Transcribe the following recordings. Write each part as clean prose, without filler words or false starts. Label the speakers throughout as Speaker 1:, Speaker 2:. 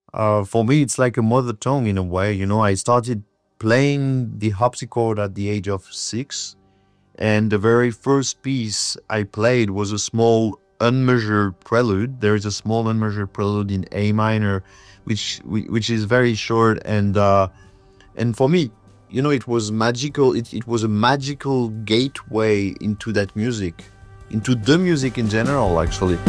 Speaker 1: For me, it's like a mother tongue in a way. I started playing the harpsichord at the age of 6, and the very first piece I played was a small unmeasured prelude. There is a small unmeasured prelude in A minor, which is very short, and for me, it was magical. It was a magical gateway into that music, into the music in general, actually.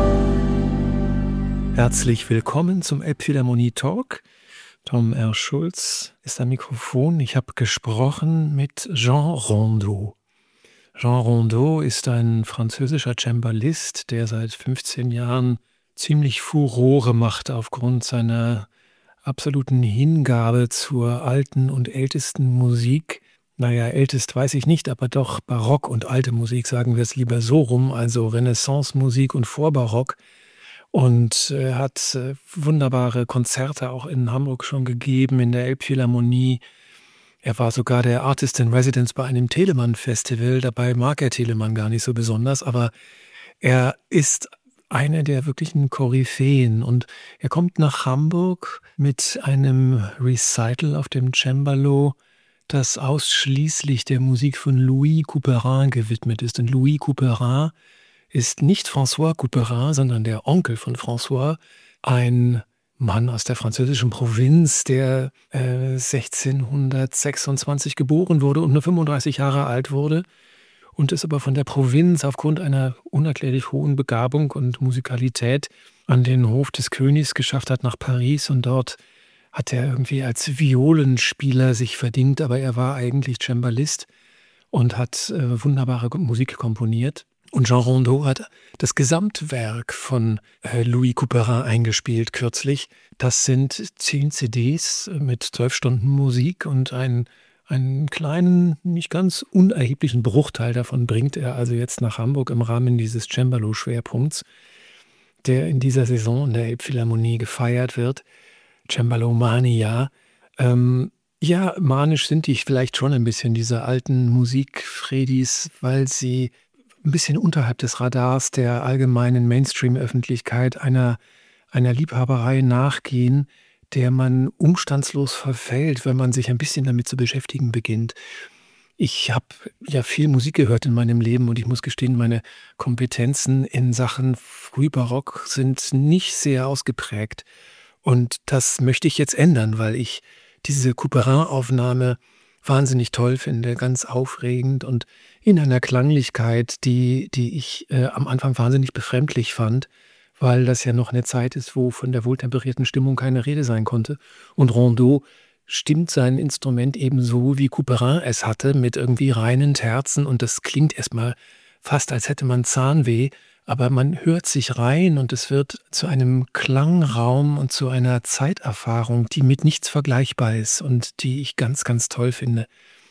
Speaker 2: Herzlich willkommen zum Elbphilharmonie Talk. Tom R. Schulz ist am Mikrofon. Ich habe gesprochen mit Jean Rondeau. Jean Rondeau ist ein französischer Cembalist, der seit 15 Jahren ziemlich Furore macht aufgrund seiner absoluten Hingabe zur alten und ältesten Musik. Naja, ältest weiß ich nicht, aber doch Barock und alte Musik, sagen wir es lieber so rum, also Renaissance-Musik und Vorbarock. Und er hat wunderbare Konzerte auch in Hamburg schon gegeben, in der Elbphilharmonie. Er war sogar der Artist in Residence bei einem Telemann-Festival. Dabei mag er Telemann gar nicht so besonders, aber er ist eine der wirklichen Koryphäen. Und er kommt nach Hamburg mit einem Recital auf dem Cembalo, das ausschließlich der Musik von Louis Couperin gewidmet ist. Und Louis Couperin ist nicht François Couperin, sondern der Onkel von François, ein Mann aus der französischen Provinz, der 1626 geboren wurde und nur 35 Jahre alt wurde und es aber von der Provinz aufgrund einer unerklärlich hohen Begabung und Musikalität an den Hof des Königs geschafft hat nach Paris, und dort hat er irgendwie als Violenspieler sich verdingt, aber er war eigentlich Cembalist und hat wunderbare Musik komponiert. Und Jean Rondeau hat das Gesamtwerk von Louis Couperin eingespielt kürzlich. Das sind 10 CDs mit 12 Stunden Musik, und einen kleinen, nicht ganz unerheblichen Bruchteil davon bringt er also jetzt nach Hamburg im Rahmen dieses Cembalo-Schwerpunkts, der in dieser Saison in der Elbphilharmonie gefeiert wird. Cembalomania. Ja, manisch sind die vielleicht schon ein bisschen, diese alten Musikfredis, weil sie ein bisschen unterhalb des Radars der allgemeinen Mainstream-Öffentlichkeit einer Liebhaberei nachgehen, der man umstandslos verfällt, wenn man sich ein bisschen damit zu beschäftigen beginnt. Ich habe ja viel Musik gehört in meinem Leben, und ich muss gestehen, meine Kompetenzen in Sachen Frühbarock sind nicht sehr ausgeprägt. Und das möchte ich jetzt ändern, weil ich diese Couperin-Aufnahme wahnsinnig toll finde, ganz aufregend und in einer Klanglichkeit, die ich am Anfang wahnsinnig befremdlich fand, weil das ja noch eine Zeit ist, wo von der wohltemperierten Stimmung keine Rede sein konnte. Und Rondeau stimmt sein Instrument ebenso, wie Couperin es hatte, mit irgendwie reinen Terzen, und das klingt erstmal fast, als hätte man Zahnweh, aber man hört sich rein und es wird zu einem Klangraum und zu einer Zeiterfahrung, die mit nichts vergleichbar ist und die ich ganz, ganz toll finde.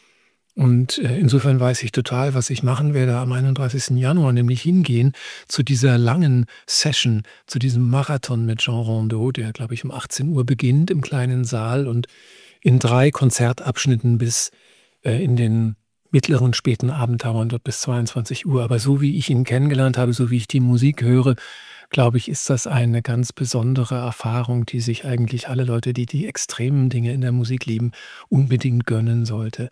Speaker 2: Und insofern weiß ich total, was ich machen werde am 31. Januar, nämlich hingehen zu dieser langen Session, zu diesem Marathon mit Jean Rondeau, der, glaube ich, um 18 Uhr beginnt im kleinen Saal und in 3 Konzertabschnitten bis in den mittleren, späten Abend dauern, dort bis 22 Uhr. Aber so wie ich ihn kennengelernt habe, so wie ich die Musik höre, glaube ich, ist das eine ganz besondere Erfahrung, die sich eigentlich alle Leute, die die extremen Dinge in der Musik lieben, unbedingt gönnen sollte.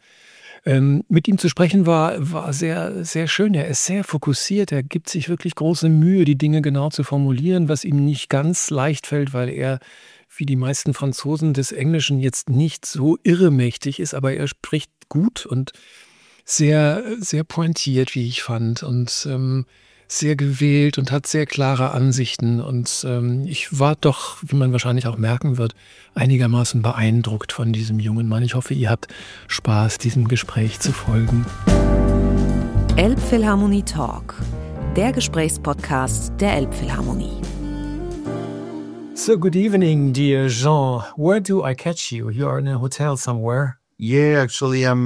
Speaker 2: Mit ihm zu sprechen war sehr, sehr schön. Er ist sehr fokussiert. Er gibt sich wirklich große Mühe, die Dinge genau zu formulieren, was ihm nicht ganz leicht fällt, weil er, wie die meisten Franzosen, des Englischen jetzt nicht so irremächtig ist, aber er spricht gut und sehr, sehr pointiert, wie ich fand, und sehr gewählt und hat sehr klare Ansichten. Und ich war doch, wie man wahrscheinlich auch merken wird, einigermaßen beeindruckt von diesem jungen Mann. Ich hoffe, ihr habt Spaß, diesem Gespräch zu folgen.
Speaker 3: Elbphilharmonie Talk, der Gesprächspodcast der Elbphilharmonie.
Speaker 2: So, good evening, dear Jean. Where do I catch you? You are in a hotel somewhere.
Speaker 1: Yeah, actually, I'm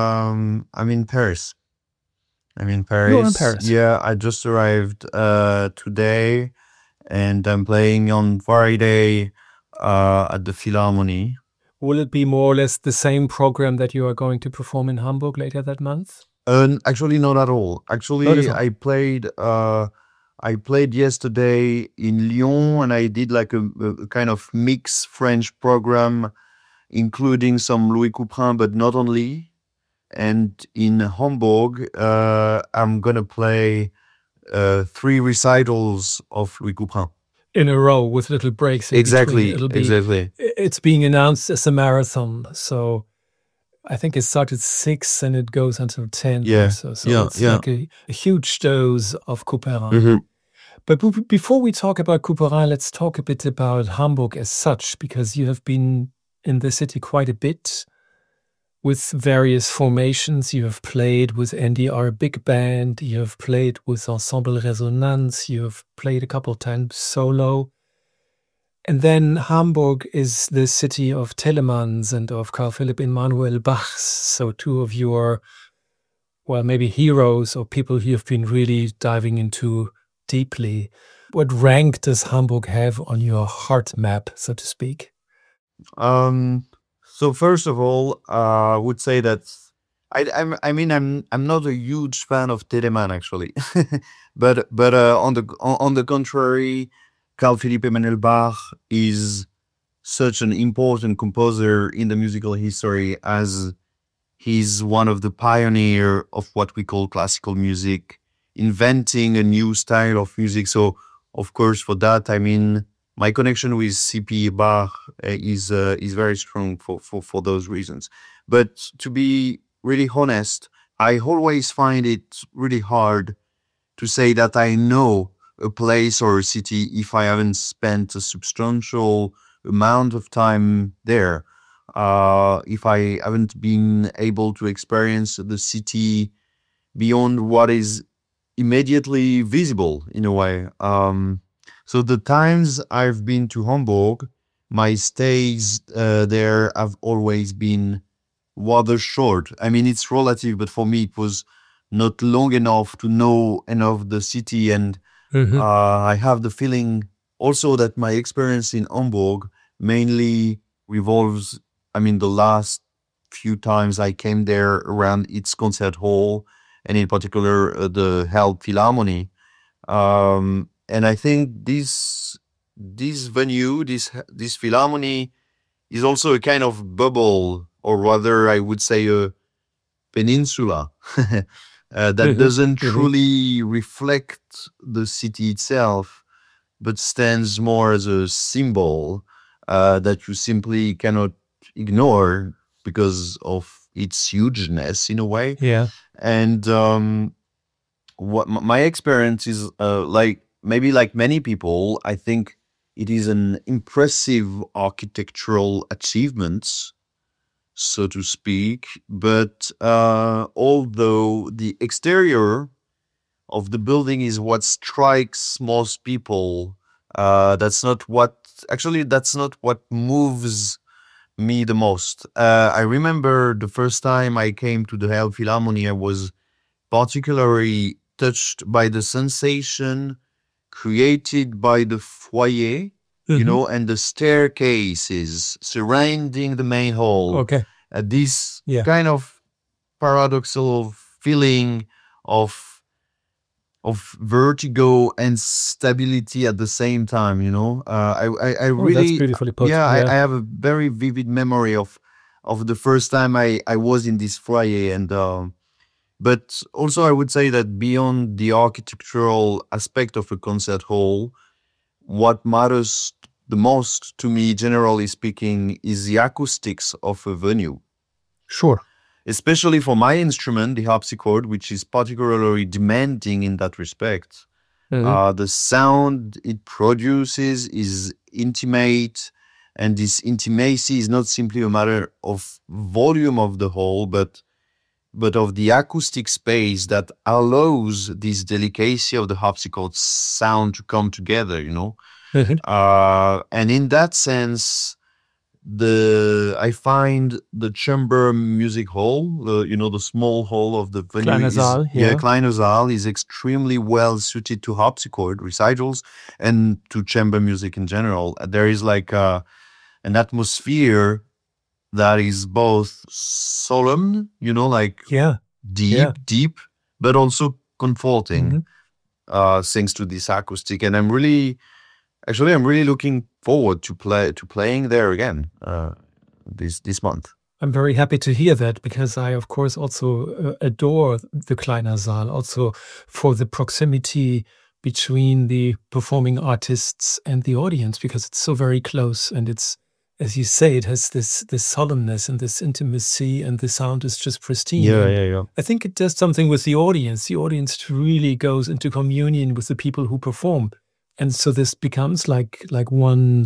Speaker 1: in Paris. I'm in Paris.
Speaker 2: You're in Paris.
Speaker 1: Yeah, I just arrived today, and I'm playing on Friday at the Philharmonie.
Speaker 2: Will it be more or less the same program that you are going to perform in Hamburg later that month?
Speaker 1: Actually, not at all. Actually,
Speaker 2: Not at all.
Speaker 1: I played I played yesterday in Lyon, and I did like a kind of mixed French program, including some Louis Couperin, but not only. And in Hamburg, I'm gonna play 3 recitals of Louis Couperin.
Speaker 2: In a row with little breaks in
Speaker 1: Exactly,
Speaker 2: between.
Speaker 1: exactly.
Speaker 2: It's being announced as a marathon, so I think it starts at 6 and it goes until 10.
Speaker 1: Yeah,
Speaker 2: So
Speaker 1: yeah,
Speaker 2: it's
Speaker 1: yeah.
Speaker 2: like a huge dose of Couperin.
Speaker 1: Mhm.
Speaker 2: But before we talk about Couperin, let's talk a bit about Hamburg as such, because you have been in the city quite a bit with various formations. You have played with NDR Big Band, you have played with Ensemble Resonance, you have played a couple of times solo. And then Hamburg is the city of Telemanns and of Carl Philipp Emanuel Bachs. So two of your, well, maybe heroes or people you've been really diving into deeply. What rank does Hamburg have on your heart map, so to speak?
Speaker 1: So first of all, I would say that I'm not a huge fan of Telemann actually, but on the contrary, Carl Philipp Emanuel Bach is such an important composer in the musical history, as he's one of the pioneer of what we call classical music, inventing a new style of music. So of course, for that, I mean, my connection with C.P. Bach is very strong for those reasons. But to be really honest, I always find it really hard to say that I know a place or a city if I haven't spent a substantial amount of time there. If I haven't been able to experience the city beyond what is immediately visible in a way. So the times I've been to Hamburg, my stays there have always been rather short. I mean, it's relative, but for me, it was not long enough to know enough the city. And I have the feeling also that my experience in Hamburg mainly revolves, I mean, the last few times I came there around its concert hall, and in particular the Elbphilharmonie. And I think this venue, this Philharmonie, is also a kind of bubble, or rather, I would say a peninsula that doesn't truly reflect the city itself, but stands more as a symbol that you simply cannot ignore because of its hugeness in a way.
Speaker 2: Yeah.
Speaker 1: And what my experience is maybe like many people, I think it is an impressive architectural achievement, so to speak. But although the exterior of the building is what strikes most people, that's not what moves me the most. I remember the first time I came to the Elbphilharmonie, I was particularly touched by the sensation created by the foyer, and the staircases surrounding the main hall.
Speaker 2: Okay.
Speaker 1: This kind of paradoxal feeling of vertigo and stability at the same time, I really,
Speaker 2: that's beautifully put.
Speaker 1: I have a very vivid memory of the first time I was in this foyer. And but also I would say that beyond the architectural aspect of a concert hall, what matters the most to me, generally speaking, is the acoustics of a venue.
Speaker 2: Sure.
Speaker 1: Especially for my instrument, the harpsichord, which is particularly demanding in that respect. The sound it produces is intimate, and this intimacy is not simply a matter of volume of the hall, but of the acoustic space that allows this delicacy of the harpsichord sound to come together, and in that sense, I find the chamber music hall, the small hall of the venue,
Speaker 2: Kleiner Saal,
Speaker 1: Kleiner Saal, is extremely well suited to harpsichord recitals and to chamber music in general. There is like an atmosphere that is both solemn, deep, but also comforting. thanks to this acoustic. And I'm really looking forward to playing there again this month.
Speaker 2: I'm very happy to hear that, because I, of course, also adore the Kleiner Saal, also for the proximity between the performing artists and the audience, because it's so very close, and it's, as you say, it has this solemnness and this intimacy, and the sound is just pristine.
Speaker 1: Yeah.
Speaker 2: I think it does something with the audience. The audience really goes into communion with the people who perform, and so this becomes like one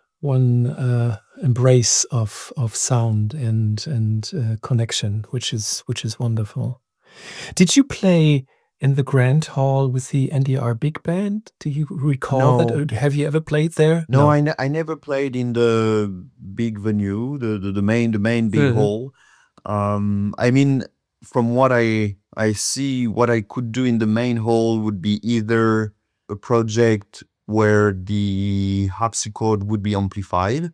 Speaker 2: embrace of sound and connection, which is wonderful. Did you play in the Grand Hall with the NDR Big Band? Do you recall that? Or have you ever played there?
Speaker 1: No, I never played in the big venue, the main big hall. I mean, from what I see, what I could do in the main hall would be either a project where the harpsichord would be amplified,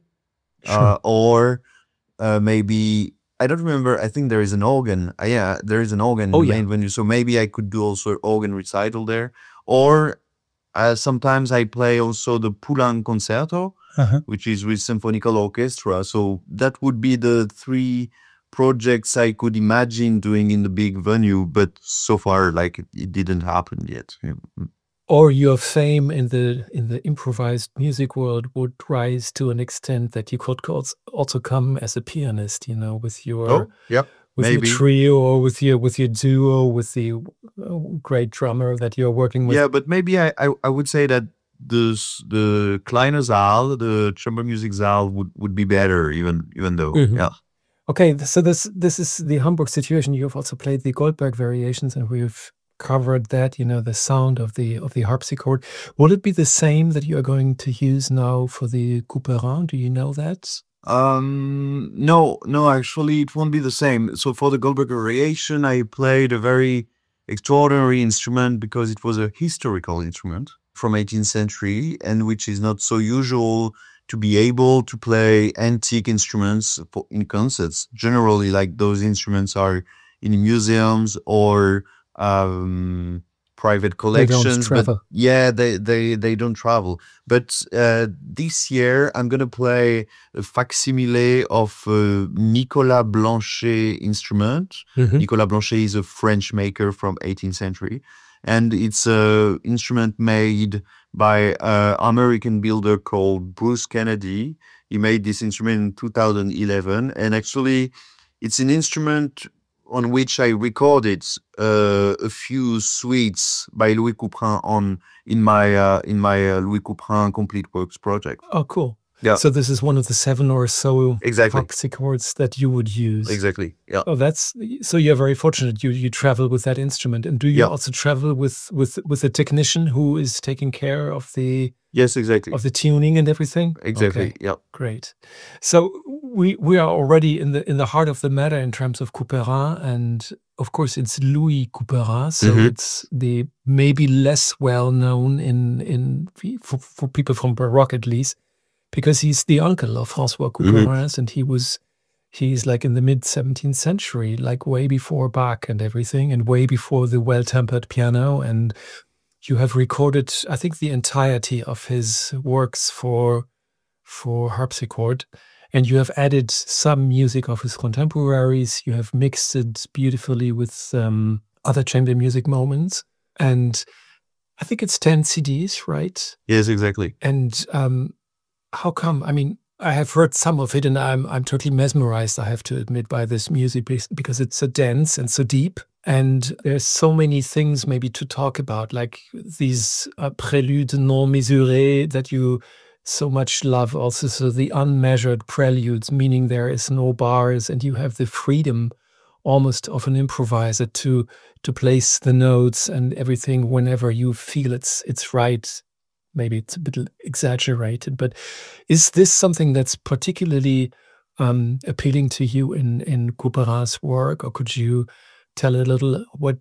Speaker 1: or maybe, I don't remember, I think there is an organ. There is an organ in the main venue, so maybe I could do also organ recital there. Or sometimes I play also the Poulenc Concerto, which is with symphonical orchestra. So that would be the three projects I could imagine doing in the big venue, but so far, like, it didn't happen yet.
Speaker 2: Or your fame in the improvised music world would rise to an extent that you could also come as a pianist, with your your trio, or with your duo, with the great drummer that you're working with.
Speaker 1: Yeah, but maybe I would say that the Kleiner Saal, the chamber music Saal, would be better, even though. Yeah.
Speaker 2: Okay, so this is the Hamburg situation. You've also played the Goldberg variations, and we've covered that, the sound of the harpsichord. Will it be the same that you are going to use now for the Couperin? Do you know that?
Speaker 1: No, actually it won't be the same. So for the Goldberg variation, I played a very extraordinary instrument, because it was a historical instrument from 18th century, and which is not so usual to be able to play antique instruments in concerts. Generally, like, those instruments are in museums or private collections.
Speaker 2: They don't travel.
Speaker 1: They don't travel. But this year I'm gonna play a facsimile of Nicolas Blanchet instrument. Nicolas Blanchet is a French maker from 18th century, and it's a instrument made by an American builder called Bruce Kennedy. He made this instrument in 2011, and actually it's an instrument on which I recorded a few suites by Louis Couperin in my Louis Couperin Complete Works project.
Speaker 2: Oh, cool.
Speaker 1: Yeah.
Speaker 2: So this is one of the 7 or so
Speaker 1: Exactly.
Speaker 2: harpsichords that you would use.
Speaker 1: Exactly. Yeah.
Speaker 2: Oh, so you're very fortunate. You travel with that instrument, and do you also travel with a technician who is taking care of the
Speaker 1: Yes, exactly.
Speaker 2: of the tuning and everything?
Speaker 1: Exactly.
Speaker 2: Okay.
Speaker 1: Yeah.
Speaker 2: Great. So we are already in the heart of the matter in terms of Couperin, and of course it's Louis Couperin. So it's the maybe less well known for people from Baroque, at least, because he's the uncle of François Couperin, and he's like in the mid 17th century, like way before Bach and everything, and way before the well-tempered piano. And you have recorded, I think, the entirety of his works for harpsichord, and you have added some music of his contemporaries. You have mixed it beautifully with other chamber music moments, and I think it's 10 CDs, right?
Speaker 1: Yes, exactly.
Speaker 2: And how come? I mean, I have heard some of it, and I'm totally mesmerized, I have to admit, by this music, because it's so dense and so deep. And there's so many things maybe to talk about, like these préludes non mesurés that you so much love also. So the unmeasured preludes, meaning there is no bars, and you have the freedom almost of an improviser to place the notes and everything whenever you feel it's right. Maybe it's a bit exaggerated, but is this something that's particularly appealing to you in Couperin's work, or could you tell a little what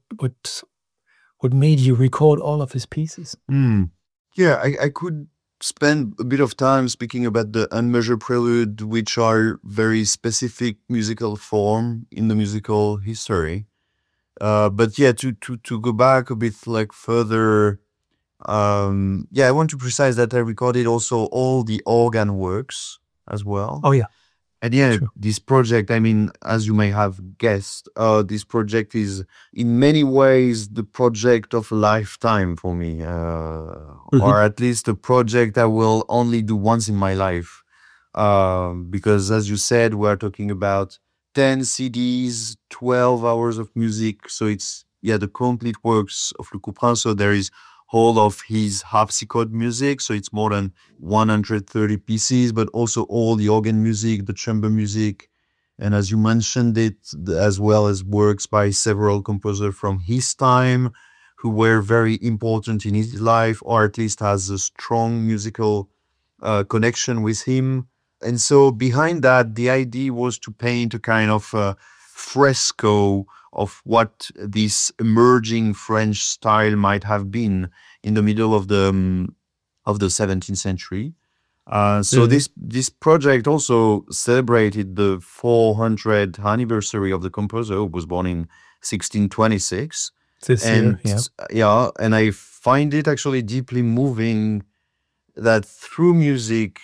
Speaker 2: made you record all of his pieces?
Speaker 1: Yeah, I could spend a bit of time speaking about the unmeasured prelude, which are very specific musical form in the musical history. But yeah, to go back a bit, like, further I want to precise that I recorded also all the organ works as well.
Speaker 2: Oh, yeah.
Speaker 1: And yeah,
Speaker 2: Sure.
Speaker 1: this project, I mean, as you may have guessed, this project is in many ways the project of a lifetime for me, or at least a project I will only do once in my life. Because as you said, we're talking about 10 CDs, 12 hours of music. So it's, the complete works of Le Couperin. So there is all of his harpsichord music. So it's more than 130 pieces, but also all the organ music, the chamber music. And as you mentioned it, as well as works by several composers from his time who were very important in his life, or at least has a strong musical connection with him. And so behind that, the idea was to paint a kind of fresco of what this emerging French style might have been in the middle of the 17th century. So this project also celebrated the 400th anniversary of the composer, who was born in 1626.
Speaker 2: This year, yeah.
Speaker 1: And I find it actually deeply moving that through music,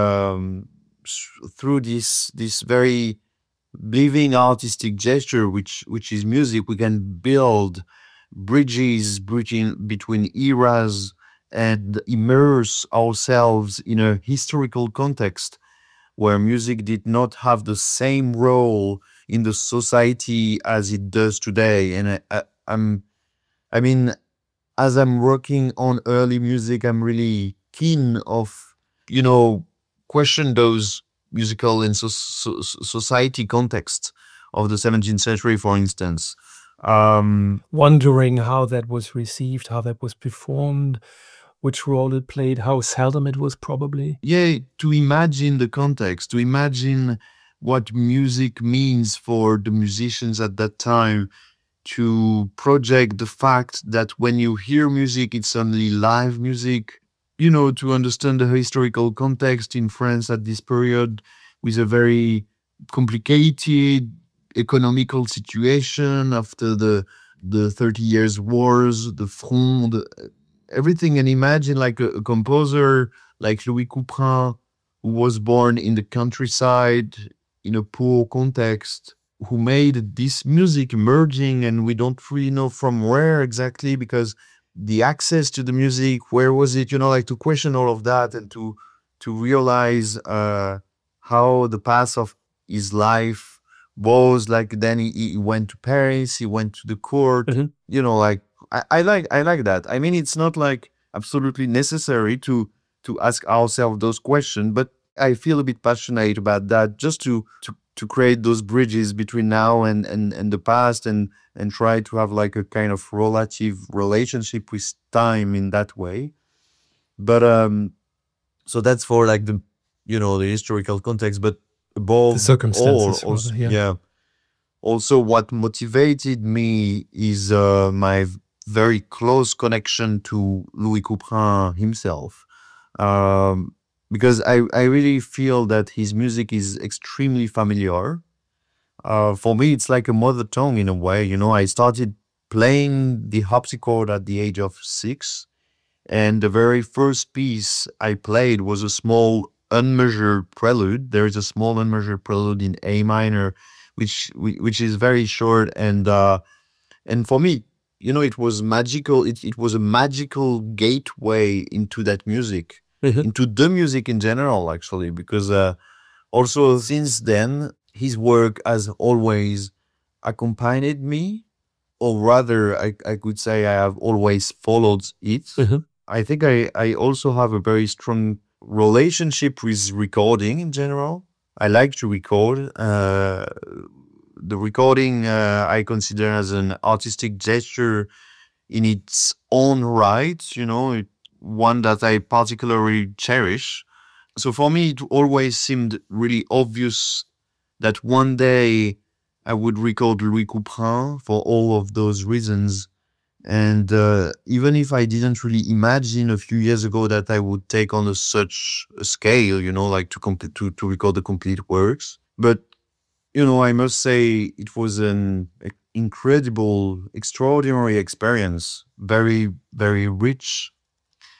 Speaker 1: through this very living artistic gesture, which is music, we can build bridges between eras and immerse ourselves in a historical context where music did not have the same role in the society as it does today. And I mean, as I'm working on early music, I'm really keen of, question those musical and society contexts of the 17th century, for instance.
Speaker 2: Wondering how that was received, how that was performed, which role it played, how seldom it was probably.
Speaker 1: Yeah, to imagine the context, to imagine what music means for the musicians at that time, to project the fact that when you hear music, it's only live music, to understand the historical context in France at this period with a very complicated economical situation after the 30 Years' Wars, the Fronde, everything. And imagine like a composer like Louis Couperin, who was born in the countryside in a poor context, who made this music emerging, and we don't really know from where exactly, because the access to the music, where was it, like to question all of that and to realize how the path of his life was. Like then he went to Paris, he went to the court, like I like that. I mean, it's not like absolutely necessary to ask ourselves those questions, but I feel a bit passionate about that, just to create those bridges between now and the past, and try to have like a kind of relative relationship with time in that way. But so that's for like the the historical context, but above
Speaker 2: the circumstances
Speaker 1: all, also,
Speaker 2: rather,
Speaker 1: also what motivated me is my very close connection to Louis Couperin himself. Because I really feel that his music is extremely familiar. For me, it's like a mother tongue in a way. I started playing the harpsichord at the age of 6, and the very first piece I played was a small unmeasured prelude. There is a small unmeasured prelude in A minor, which is very short, and for me, it was magical. It was a magical gateway into that music. Into the music in general, actually, because also since then, his work has always accompanied me, or rather, I could say I have always followed it. I think I also have a very strong relationship with recording in general. I like to record. The recording I consider as an artistic gesture in its own right, one that I particularly cherish. So for me, it always seemed really obvious that one day I would record Louis Couperin for all of those reasons. And even if I didn't really imagine a few years ago that I would take on such a scale, like to record the complete works. But, I must say it was an incredible, extraordinary experience, very, very rich.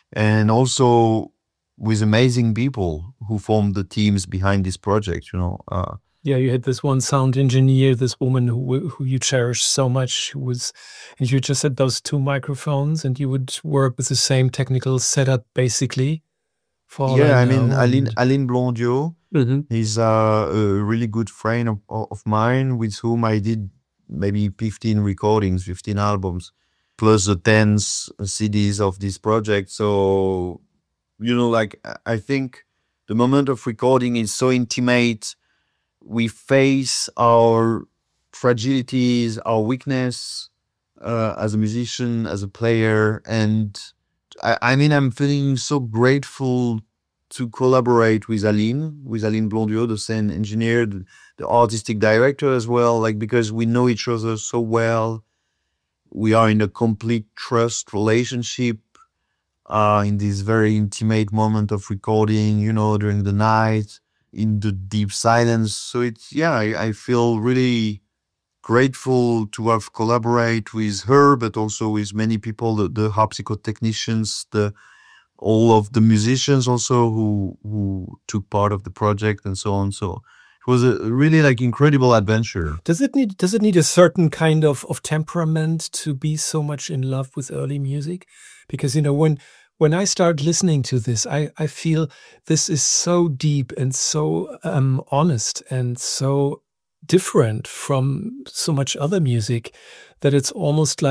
Speaker 1: and also with amazing people who formed the teams behind this project,
Speaker 2: Yeah, you had this one sound engineer, this woman who you cherish so much, and you just had those two microphones, and you would work with the same technical setup basically, for all
Speaker 1: Yeah,
Speaker 2: I
Speaker 1: I mean,
Speaker 2: know.
Speaker 1: Aline Blondiot,
Speaker 2: Mhm.
Speaker 1: he's a really good friend of mine with whom I did maybe 15 recordings, 15 albums, plus the 10 CDs of this project. So, like, I think the moment of recording is so intimate. We face our fragilities, our weakness as a musician, as a player. And I mean, I'm feeling so grateful to collaborate with Aline Blondiot, the sound engineer, the artistic director as well, like, because we know each other so well. We are in a complete trust relationship in this very intimate moment of recording, during the night, in the deep silence. So I feel really grateful to have collaborate with her, but also with many people, the harpsichord technicians, all of the musicians also who took part of the project and so on. So it was a really like incredible adventure.
Speaker 2: Does it need a certain kind of temperament to be so much in love with early music? Because when I start listening to this, I feel this is so deep and so honest and so different from so much other music that it's almost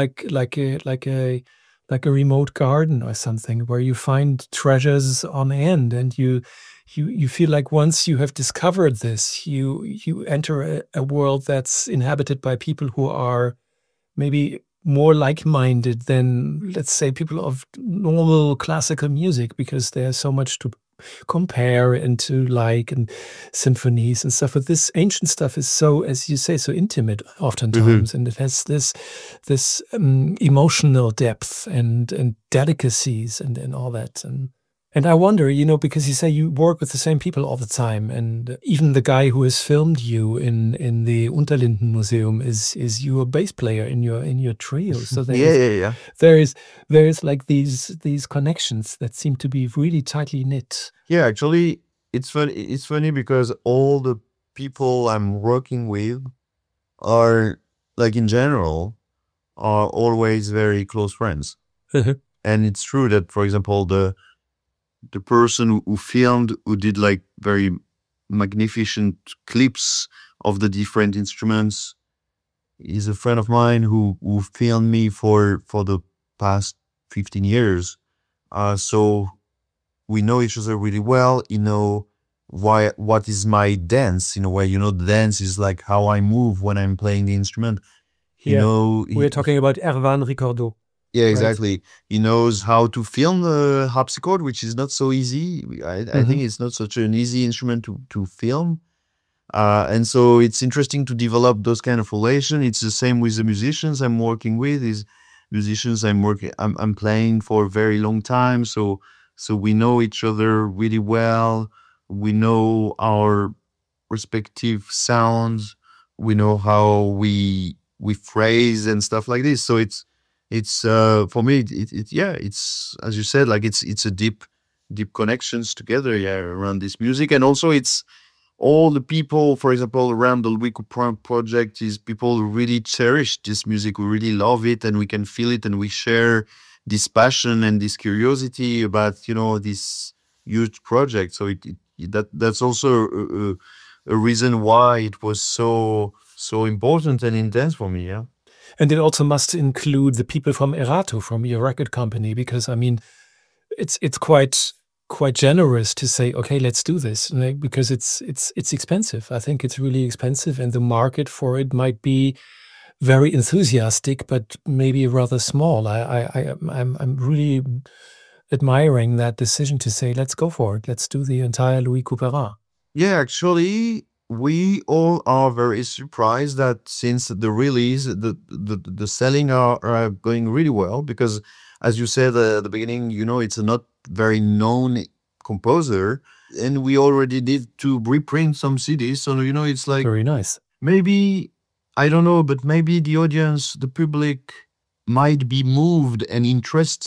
Speaker 2: like a remote garden or something where you find treasures on end, and you feel like once you have discovered this, you enter a world that's inhabited by people who are maybe more like-minded than, let's say, people of normal classical music, because there's so much to compare and to like, and symphonies and stuff. But this ancient stuff is so, as you say, so intimate oftentimes, and it has this emotional depth and delicacies and all that. And I wonder, because you say you work with the same people all the time, and even the guy who has filmed you in the Unterlinden Museum is your bass player in your trio. So
Speaker 1: Yeah.
Speaker 2: there is like these connections that seem to be really tightly knit.
Speaker 1: Yeah, actually, it's funny. It's funny because all the people I'm working with are, like, in general, are always very close friends. And it's true that, for example, the person who filmed, who did like very magnificent clips of the different instruments, is a friend of mine who filmed me for the past 15 years. So we know each other really well. What is my dance in a way. The dance is like how I move when I'm playing the instrument.
Speaker 2: We're talking about Erwan Ricordo.
Speaker 1: Yeah, exactly. Right? He knows how to film the harpsichord, which is not so easy. I think it's not such an easy instrument to film. And so it's interesting to develop those kind of relation. It's the same with the musicians I'm working with. Is musicians I'm playing for a very long time. So we know each other really well. We know our respective sounds. We know how we phrase and stuff like this. So it's for me, it's, as you said, like it's a deep connections together, around this music. And also it's all the people, for example, around the Louis Couperin project, is people who really cherish this music, we really love it, and we can feel it, and we share this passion and this curiosity about, this huge project. So that's also a reason why it was so important and intense for me, yeah.
Speaker 2: And it also must include the people from Erato, from your record company, because I mean, it's quite generous to say, okay, let's do this, because it's expensive. I think it's really expensive, and the market for it might be very enthusiastic, but maybe rather small. I'm really admiring that decision to say, let's go for it. Let's do the entire Louis Couperin.
Speaker 1: Yeah, actually, we all are very surprised that since the release, the selling are going really well, because, as you said at the beginning, it's a not very known composer, and we already did to reprint some CDs. So, it's like
Speaker 2: very nice.
Speaker 1: Maybe, I don't know, but maybe the audience, the public, might be moved and interested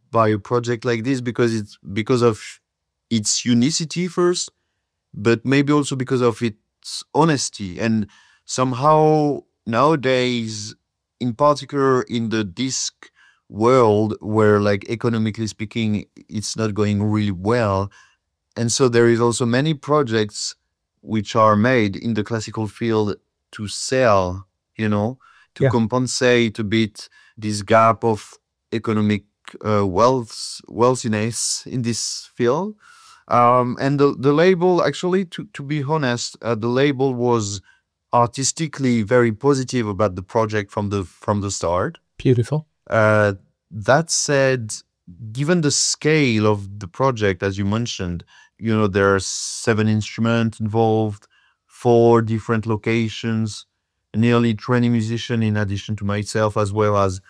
Speaker 1: by a project like this because of its unicity first, but maybe also because of its honesty. And somehow nowadays, in particular in the disc world, where like economically speaking, it's not going really well, and so there is also many projects which are made in the classical field to sell, to compensate a bit this gap of economic wealthiness in this field. And the label, actually, to be honest, the label was artistically very positive about the project from the start.
Speaker 2: Beautiful.
Speaker 1: That said, given the scale of the project, as you mentioned, there are 7 instruments involved, 4 different locations, nearly 20 musicians in addition to myself, as well as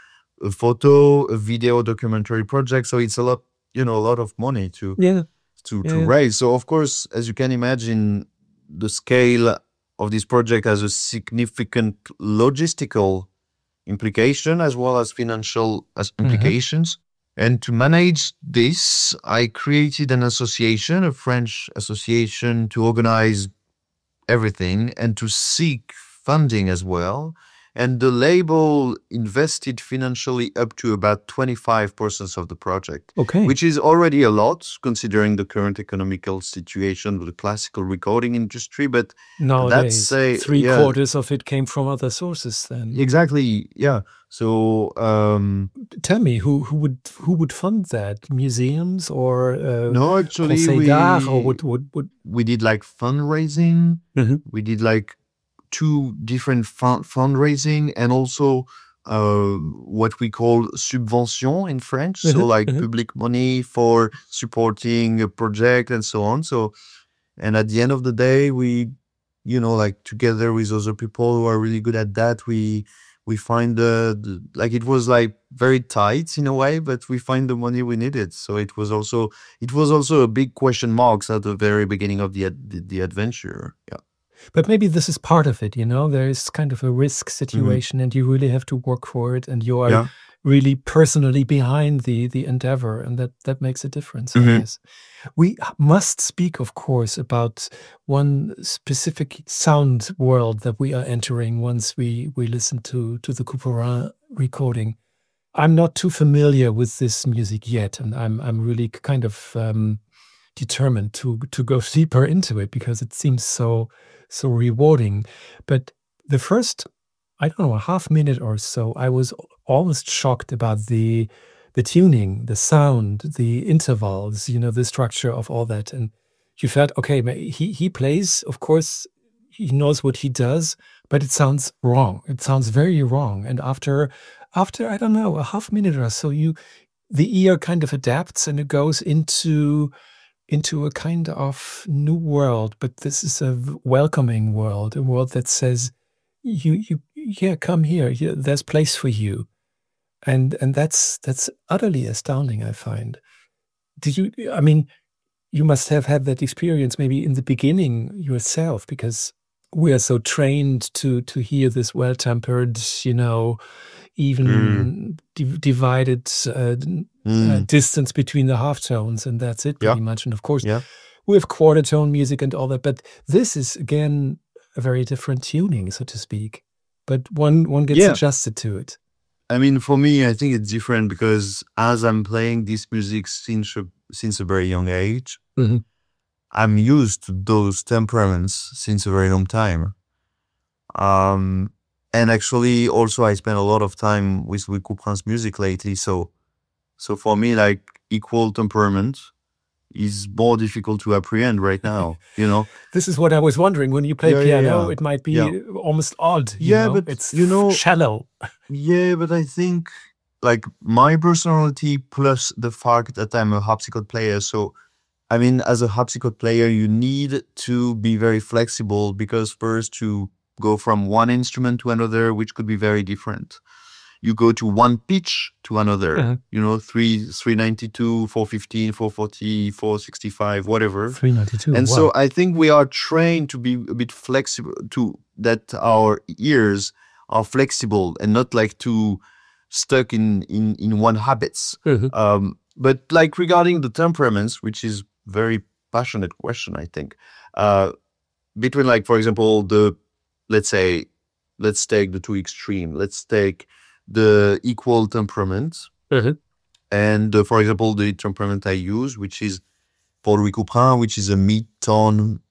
Speaker 1: a video documentary project. So it's a lot of money to raise. So of course, as you can imagine, the scale of this project has a significant logistical implication as well as financial implications. And to manage this, I created an association, a French association, to organize everything and to seek funding as well. And the label invested financially up to about 25% of the project, which is already a lot considering the current economical situation with the classical recording industry. But
Speaker 2: nowadays, 3/4 of it came from other sources then.
Speaker 1: Exactly, yeah. So
Speaker 2: tell me, who would fund that? Museums or
Speaker 1: no? Actually, we did like fundraising.
Speaker 2: Mm-hmm.
Speaker 1: We did like 2 different fundraising, and also what we call subvention in French. So like public money for supporting a project and so on. So, and at the end of the day, we, like together with other people who are really good at that, we find like it was like very tight in a way, but we find the money we needed. So it was also a big question marks at the very beginning of the adventure. Yeah.
Speaker 2: But maybe this is part of it, there is kind of a risk situation and you really have to work for it, and you are really personally behind the endeavor, and that makes a difference, I guess. We must speak, of course, about one specific sound world that we are entering once we listen to the Couperin recording. I'm not too familiar with this music yet, and I'm really kind of determined to go deeper into it because it seems so rewarding. But the first, I don't know, a half minute or so, I was almost shocked about the tuning, the sound, the intervals, the structure of all that. And you felt, okay, he plays, of course, he knows what he does, but it sounds wrong. It sounds very wrong. And after I don't know, a half minute or so, the ear kind of adapts and it goes into a kind of new world, but this is a welcoming world, a world that says, come here, there's place for you. And that's utterly astounding, I find. You must have had that experience maybe in the beginning yourself, because we are so trained to hear this well-tempered, even divided distance between the half tones, and that's it pretty much. And of course, we have quarter tone music and all that, but this is again a very different tuning, so to speak. But one gets adjusted to it.
Speaker 1: For me, I think it's different because as I'm playing this music since a very young age, I'm used to those temperaments since a very long time. And actually, also, I spent a lot of time with Couperin's music lately. So for me, like, equal temperament is more difficult to apprehend right now,
Speaker 2: This is what I was wondering. When you play piano, it might be almost odd.
Speaker 1: But
Speaker 2: it's shallow.
Speaker 1: Yeah, but I think, like, my personality plus the fact that I'm a harpsichord player. So, as a harpsichord player, you need to be very flexible because first to go from one instrument to another, which could be very different. You go to one pitch to another, 392, 415, 440, 465, whatever.
Speaker 2: 392.
Speaker 1: And so I think we are trained to be a bit flexible, that our ears are flexible and not like too stuck in one habits. But like regarding the temperaments, which is very passionate question, I think, between like, for example, let's take the two extreme. Let's take the equal temperament and, for example, the temperament I use, which is for Louis Couperin, which is a mid-tone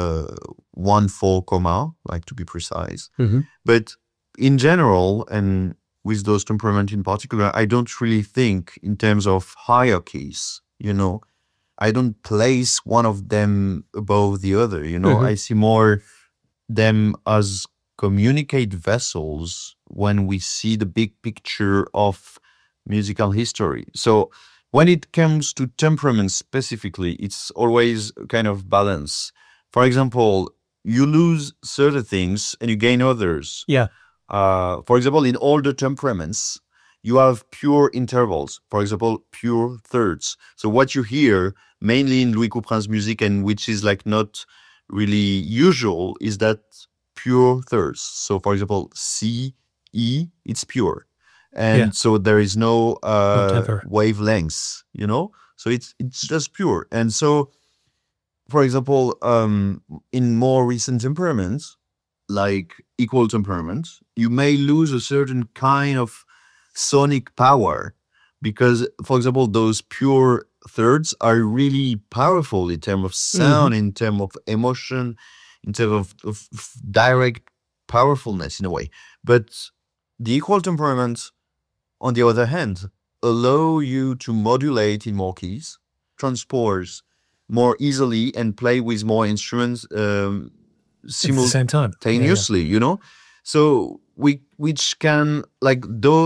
Speaker 1: 1/4 comma, like to be precise. But in general, and with those temperament in particular, I don't really think in terms of hierarchies, I don't place one of them above the other, I see more them as communicate vessels when we see the big picture of musical history. So when it comes to temperament specifically, it's always a kind of balance. For example, you lose certain things and you gain others.
Speaker 2: Yeah.
Speaker 1: For example, in all the temperaments, you have pure intervals, for example, pure thirds. So what you hear mainly in Louis Couperin's music, and which is like not really usual, is that pure thirds. So for example, C, E, it's pure. And so there is no wavelengths, so it's just pure. And so, for example, in more recent temperaments, like equal temperaments, you may lose a certain kind of sonic power because, for example, those pure thirds are really powerful in terms of sound, in terms of emotion, in terms of direct powerfulness in a way. But the equal temperaments, on the other hand, allow you to modulate in more keys, transpose more easily, and play with more instruments simultaneously, So which can, like,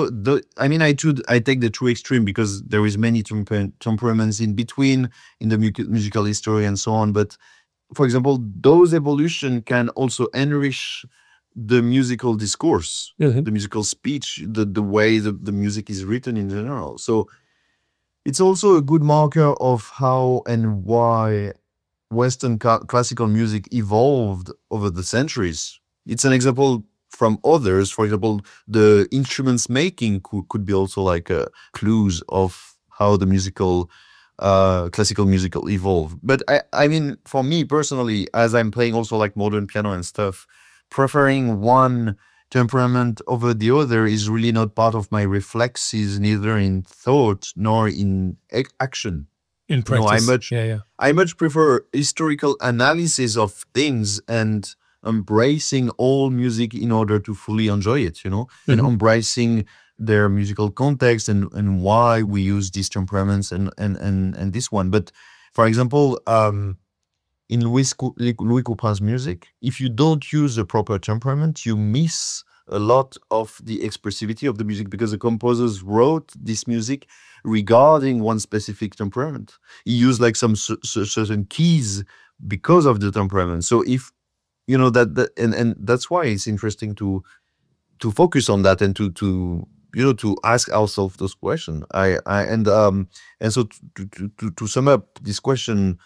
Speaker 1: I take the true extreme because there is many temperaments in between in the musical history and so on. But for example, those evolution can also enrich the musical discourse, the musical speech, the way the music is written in general. So it's also a good marker of how and why Western classical music evolved over the centuries. It's an example from others. For example, the instruments making could be also like clues of how the classical musical evolved. But I mean, for me personally, as I'm playing also like modern piano and stuff, preferring one temperament over the other is really not part of my reflexes, neither in thought nor in action.
Speaker 2: In practice,
Speaker 1: I much prefer historical analysis of things and embracing all music in order to fully enjoy it, and embracing their musical context and why we use these temperaments and this one. But for example, in Louis Couperin's music, if you don't use the proper temperament, you miss a lot of the expressivity of the music because the composers wrote this music regarding one specific temperament. He used like some certain keys because of the temperament. So if and that's why it's interesting to focus on that and to ask ourselves those questions. And so to sum up this question,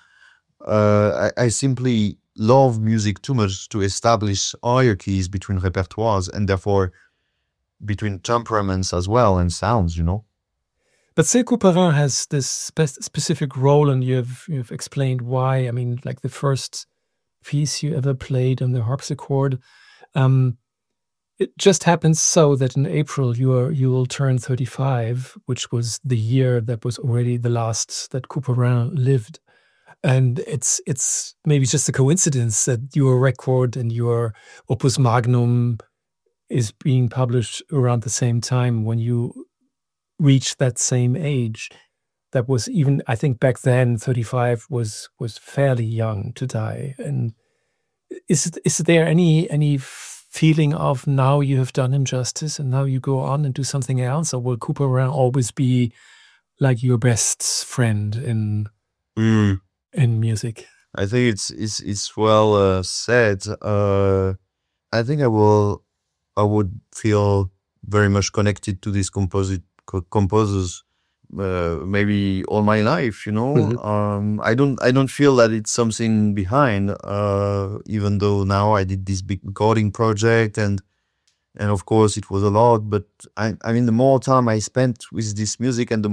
Speaker 1: I simply love music too much to establish hierarchies between repertoires and therefore between temperaments as well and sounds,
Speaker 2: But still, Couperin has this specific role, and you've explained why. I mean, like the first piece you ever played on the harpsichord, it just happens so that in April you will turn 35, which was the year that was already the last that Couperin lived. And it's maybe just a coincidence that your record and your opus magnum is being published around the same time when you reach that same age. That was even, I think back then, 35 was fairly young to die. And is there any feeling of now you have done him justice and now you go on and do something else, or will Couperin always be like your best friend in music?
Speaker 1: I think it's well said. I think I would feel very much connected to these composers maybe all my life, I don't feel that it's something behind, even though now I did this big recording project and of course it was a lot, but I mean the more time I spent with this music and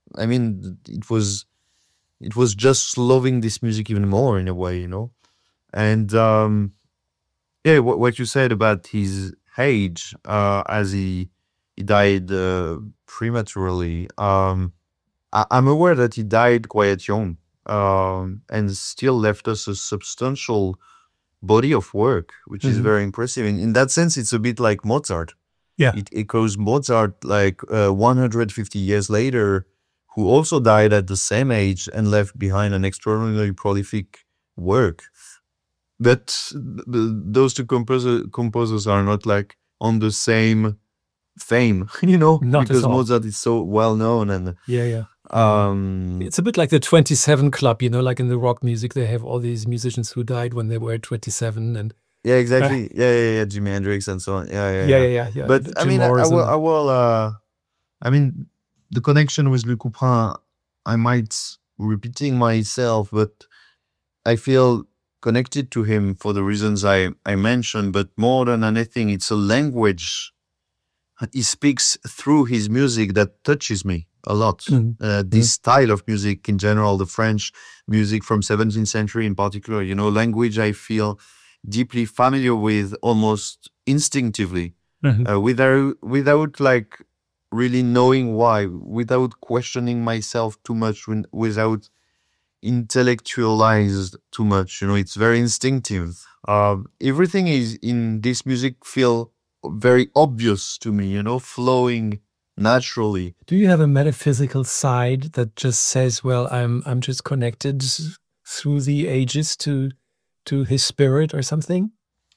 Speaker 1: I mean, it was just loving this music even more in a way, you know. And yeah, what you said about his age, as he died prematurely. I'm aware that he died quite young, and still left us a substantial body of work, which is very impressive. In that sense, it's a bit like Mozart.
Speaker 2: Yeah.
Speaker 1: It echoes Mozart like 150 years later, who also died at the same age and left behind an extraordinarily prolific work. But those two composers are not like on the same fame, you know,
Speaker 2: Not at
Speaker 1: because
Speaker 2: all.
Speaker 1: Mozart is so well known. And
Speaker 2: Yeah. It's a bit like the 27 Club, you know, like in the rock music, they have all these musicians who died when they were 27 and
Speaker 1: yeah, exactly. Yeah. Jimi Hendrix and so on.
Speaker 2: yeah.
Speaker 1: But I
Speaker 2: Jim
Speaker 1: mean,
Speaker 2: Morrison.
Speaker 1: I mean, the connection with Le Couperin, I might repeating myself, but I feel connected to him for the reasons I mentioned. But more than anything, it's a language he speaks through his music that touches me a lot. This style of music in general, the French music from 17th century in particular, you know, language I feel deeply familiar with almost instinctively, without like really knowing why, without questioning myself too much, without intellectualized too much. You know, it's very instinctive. Everything is in this music feel very obvious to me, you know, flowing naturally.
Speaker 2: Do you have a metaphysical side that just says, well, I'm just connected through the ages to his spirit or something?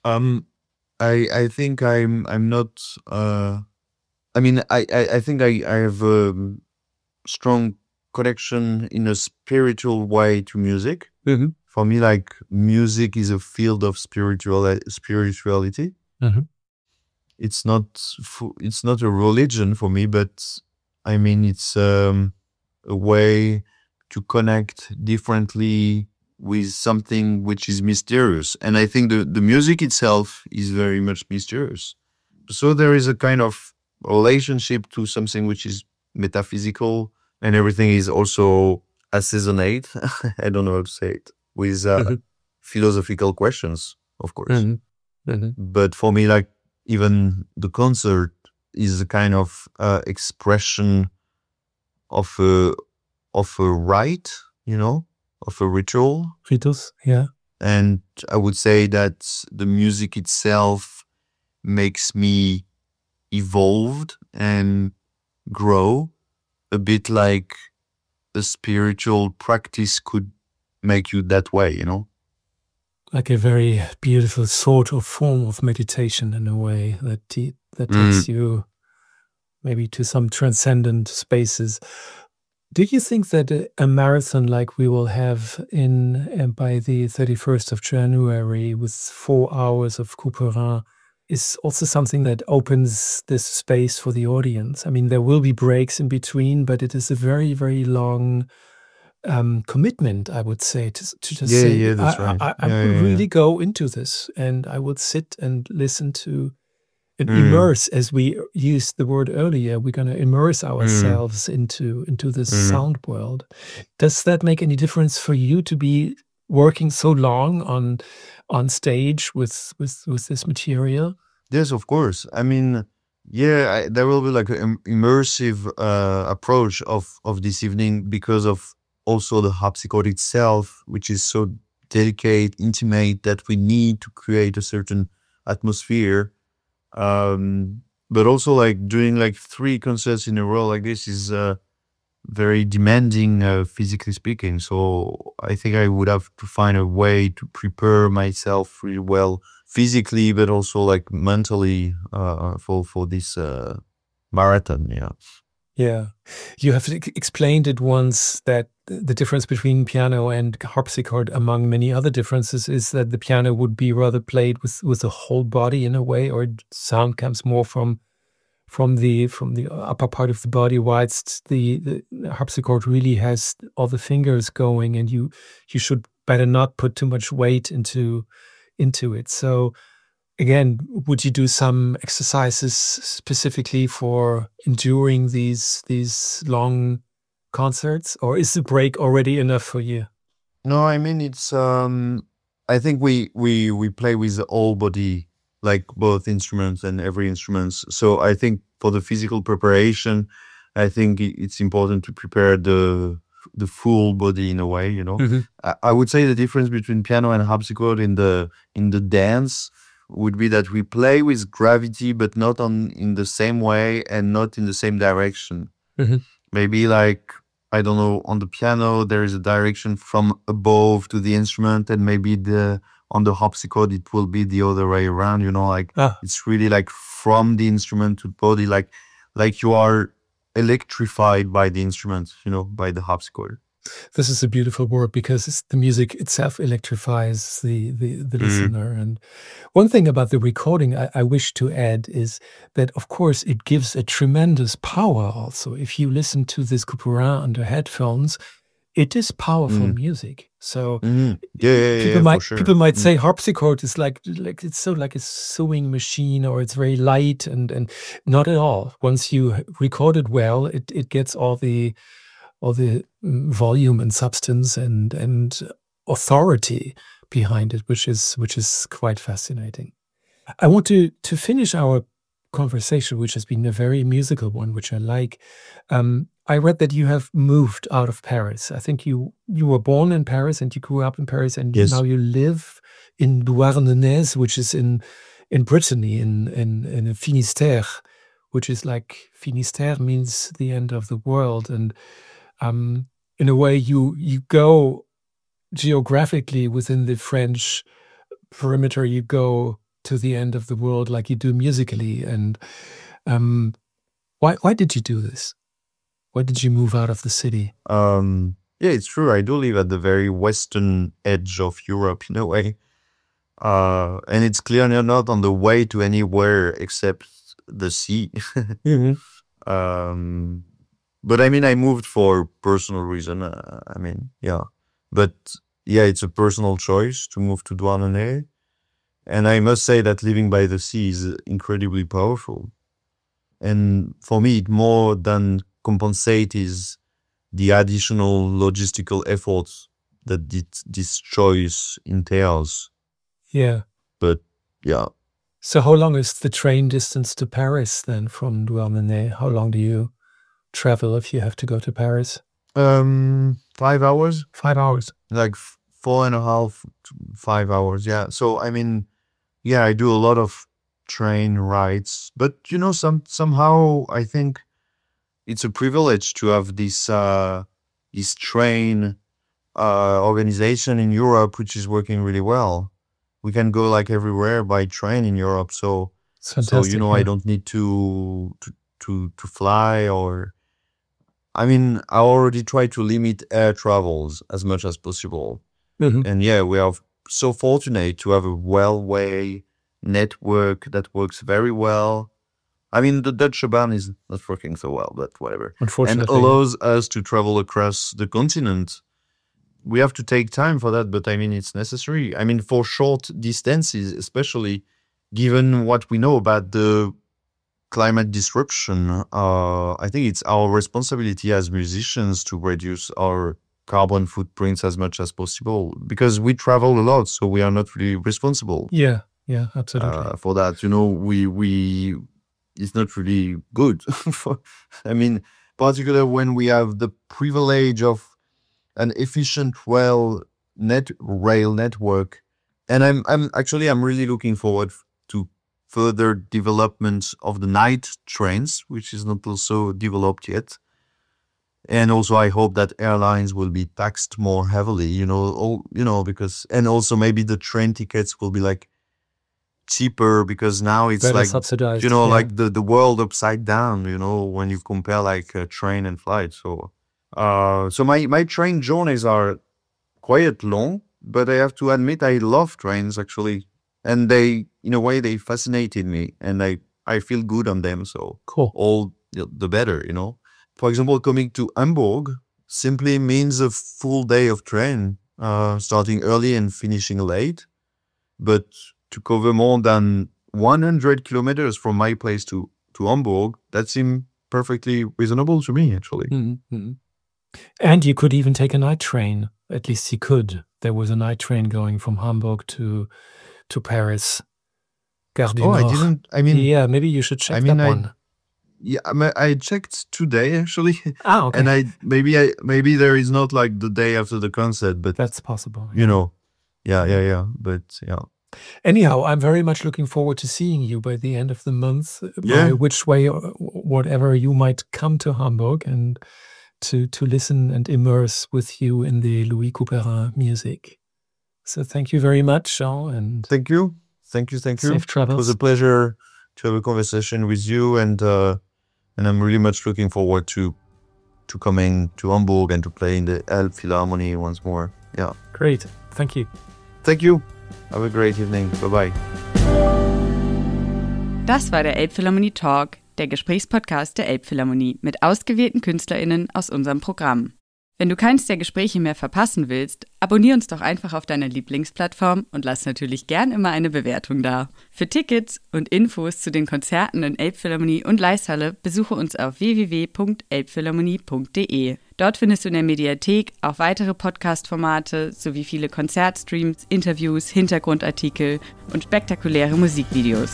Speaker 1: I think I'm not. I mean, I think I have a strong connection in a spiritual way to music. For me, like music is a field of spirituality. It's not a religion for me, but I mean, it's a way to connect differently with something which is mysterious. And I think the music itself is very much mysterious. So there is a kind of relationship to something which is metaphysical, and everything is also assassinate. I don't know how to say it, with philosophical questions, of course. But for me, like, even the concert is a kind of expression of a rite, you know, of a ritual.
Speaker 2: Ritus, yeah.
Speaker 1: And I would say that the music itself makes me evolved and grow a bit like the spiritual practice could make you that way, you know?
Speaker 2: Like a very beautiful sort of form of meditation in a way that takes you maybe to some transcendent spaces. Do you think that a marathon like we will have by the 31st of January with 4 hours of Couperin is also something that opens this space for the audience? I mean, there will be breaks in between, but it is a very, very long commitment, I would say, to just say,
Speaker 1: Yeah, that's right.
Speaker 2: I would really go into this, and I would sit and listen to and immerse, as we used the word earlier. We're going to immerse ourselves into this sound world. Does that make any difference for you to be working so long on stage with this material?
Speaker 1: Yes, of course. I mean, yeah, there will be like an immersive approach of this evening because of also the harpsichord itself, which is so delicate, intimate, that we need to create a certain atmosphere. But also, like, doing like 3 concerts in a row like this is very demanding, physically speaking. So I think I would have to find a way to prepare myself really well physically, but also like mentally for this marathon.
Speaker 2: Yeah, you have explained it once that the difference between piano and harpsichord, among many other differences, is that the piano would be rather played with the whole body in a way, or sound comes more from the upper part of the body, whilst the harpsichord really has all the fingers going, and you should better not put too much weight into it. So again, would you do some exercises specifically for enduring these long concerts, or is the break already enough for you?
Speaker 1: No, I mean it's. I think we play with the whole body, like both instruments and every instruments. So I think for the physical preparation, I think it's important to prepare the full body in a way. I would say the difference between piano and harpsichord in the dance would be that we play with gravity, but not in the same way and not in the same direction. Maybe like, I don't know, on the piano there is a direction from above to the instrument, and maybe on the harpsichord it will be the other way around. It's really like from the instrument to the body, like you are electrified by the instrument, by the harpsichord.
Speaker 2: This is a beautiful word, because the music itself electrifies the listener. And one thing about the recording I wish to add is that, of course, it gives a tremendous power also. If you listen to this Couperin under headphones, it is powerful music. So people might say harpsichord is like it's so like a sewing machine, or it's very light, and not at all. Once you record it well, it gets all the volume and substance and authority behind it, which is quite fascinating. I want to finish our conversation, which has been a very musical one, which I like. I read that you have moved out of Paris. I think you were born in Paris and you grew up in Paris, and
Speaker 1: Yes.
Speaker 2: now you live in Douarnenez, which is in Brittany, in Finistère, which is like, Finistère means the end of the world. And in a way, you go geographically within the French perimeter, you go to the end of the world like you do musically. And why did you do this? Why did you move out of the city?
Speaker 1: Yeah, it's true. I do live at the very western edge of Europe in a way. And it's clearly not on the way to anywhere except the sea. But I mean, I moved for personal reason. But yeah, it's a personal choice to move to Douarnenez. And I must say that living by the sea is incredibly powerful. And for me, it more than compensates the additional logistical efforts that this choice entails.
Speaker 2: Yeah.
Speaker 1: But yeah.
Speaker 2: So how long is the train distance to Paris then from Douarnenez? How long do you travel if you have to go to Paris?
Speaker 1: 5 hours.
Speaker 2: 5 hours.
Speaker 1: Like 4.5 to 5 hours. Yeah. So I mean, yeah, I do a lot of train rides, but somehow I think it's a privilege to have this train organization in Europe, which is working really well. We can go like everywhere by train in Europe. So
Speaker 2: It's fantastic.
Speaker 1: I don't need to fly, or I mean, I already try to limit air travels as much as possible.
Speaker 2: Mhm.
Speaker 1: And yeah, we are so fortunate to have a railway network that works very well. I mean, the Deutsche Bahn is not working so well, but whatever. And
Speaker 2: Unfortunately.
Speaker 1: allows us to travel across the continent. We have to take time for that, but I mean, it's necessary. I mean, for short distances, especially given what we know about the climate disruption, I think it's our responsibility as musicians to reduce our carbon footprints as much as possible, because we travel a lot, so we are not really responsible
Speaker 2: Yeah, absolutely.
Speaker 1: for that. We it's not really good. I mean, particularly when we have the privilege of an efficient rail network, and I'm really looking forward to further development of the night trains, which is not also developed yet. And also, I hope that airlines will be taxed more heavily, because, and also maybe the train tickets will be like cheaper, because now it's
Speaker 2: Better
Speaker 1: like,
Speaker 2: subsidized. Yeah.
Speaker 1: like the world upside down, when you compare like a train and flight. So, so my train journeys are quite long, but I have to admit I love trains actually, and they, in a way, they fascinated me, and I feel good on them. So
Speaker 2: Cool.
Speaker 1: all the better, For example, coming to Hamburg simply means a full day of train, starting early and finishing late. But to cover more than 100 kilometers from my place to Hamburg, that seemed perfectly reasonable to me, actually.
Speaker 2: Mhm. And you could even take a night train. At least he could. There was a night train going from Hamburg to Paris. Gare du Nord.
Speaker 1: I didn't. I mean,
Speaker 2: yeah, maybe you should check that one.
Speaker 1: Yeah, I checked today actually.
Speaker 2: Okay.
Speaker 1: And maybe there is not like the day after the concert, but
Speaker 2: that's possible.
Speaker 1: You know, yeah. But yeah.
Speaker 2: Anyhow, I'm very much looking forward to seeing you by the end of the month. By which way, whatever you might come to Hamburg and to listen and immerse with you in the Louis Couperin music. So thank you very much, Jean. And
Speaker 1: thank you.
Speaker 2: Safe travels.
Speaker 1: It was a pleasure to have a conversation with you, and I'm really much looking forward to coming to Hamburg and to play in the Elbphilharmonie once more. Yeah.
Speaker 2: Great. Thank you.
Speaker 1: Thank you. Have a great evening. Bye-bye.
Speaker 4: Das war der Elbphilharmonie Talk, der Gesprächspodcast der Elbphilharmonie mit ausgewählten KünstlerInnen aus unserem Programm. Wenn du keins der Gespräche mehr verpassen willst, abonnier uns doch einfach auf deiner Lieblingsplattform und lass natürlich gern immer eine Bewertung da. Für Tickets und Infos zu den Konzerten in Elbphilharmonie und Laeiszhalle besuche uns auf www.elbphilharmonie.de. Dort findest du in der Mediathek auch weitere Podcast-Formate sowie viele Konzertstreams, Interviews, Hintergrundartikel und spektakuläre Musikvideos.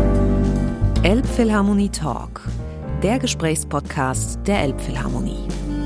Speaker 3: Elbphilharmonie Talk, der Gesprächspodcast der Elbphilharmonie.